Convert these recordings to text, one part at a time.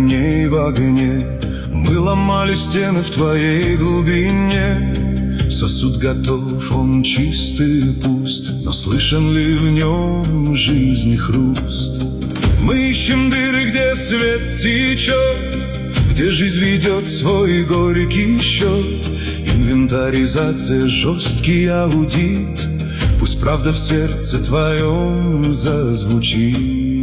дней в огне. Мы ломали стены в твоей глубине. Сосуд готов, он чистый и пуст, но слышен ли в нем жизни хруст? Мы ищем дыры, где свет течет, где жизнь ведет свой горький счет. Инвентаризация, жесткий аудит, пусть правда в сердце твоем зазвучит.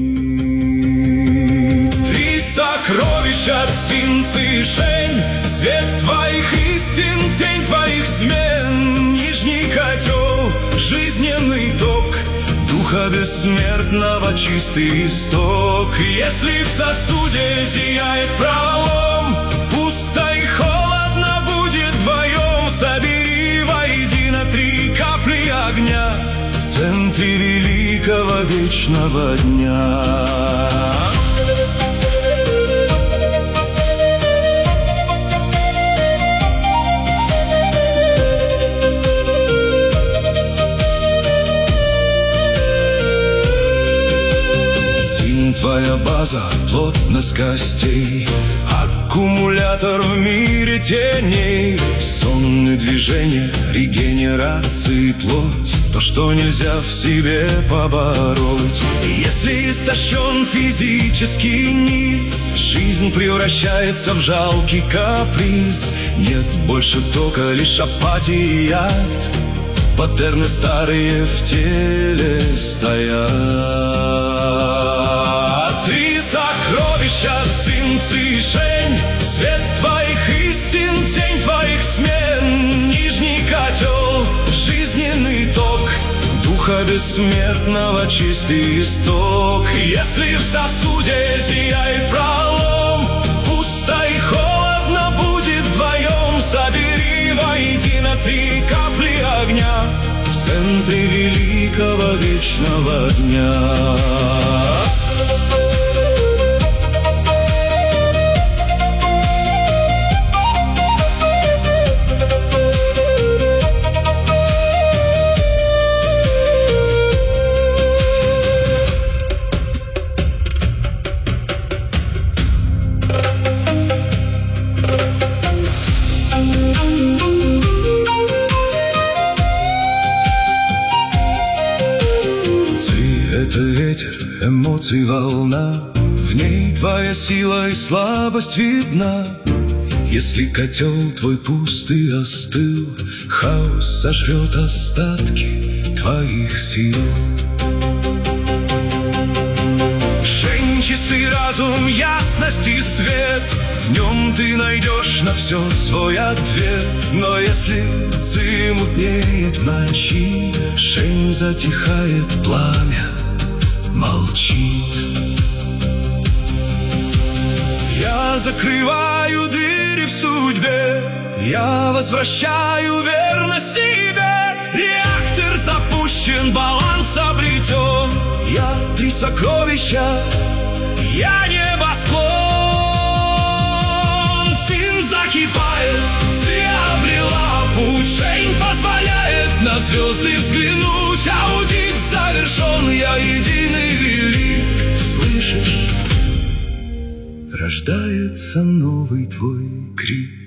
Три сокровища, Цинци и Шень, свет твоих истин, тень твоих смен. Нижний котел, жизненный ток духа бессмертного, чистый исток. Если в сосуде зияет пролом, пусто и холодно будет вдвоем. Собери воедино три капли огня в центре великого вечного дня. Твоя база, плотность костей, аккумулятор в мире теней. Сонные движения, регенерации, плоть, то, что нельзя в себе побороть. Если истощен физический низ, жизнь превращается в жалкий каприз. Нет больше тока, лишь апатия и яд. Паттерны старые в теле стоят. Три сокровища, Цинци и Шень, свет твоих истин, тень твоих смен. Нижний котел, жизненный ток духа бессмертного, чистый исток. Если в сосуде зияет пролом, пусто и холодно будет вдвоем. Собери воедино три капли огня в центре великого вечного дня. Это ветер, эмоций волна, в ней твоя сила и слабость видна. Если котел твой пустый остыл, хаос сожрет остатки твоих сил. Шень, чистый разум, ясность и свет, в нем ты найдешь на все свой ответ. Но если Ци мутнеет в ночи, Шень затихает, пламя молчит. Я закрываю дыры в судьбе, я возвращаю верность себе. Реактор запущен, баланс обретен. Я три сокровища, я небосклон. Цин закипает, Ци обрела путь. Шень позволяет на звезды взглянуть. Аудит завершен, я единый велик. Слышишь? Рождается новый твой крик.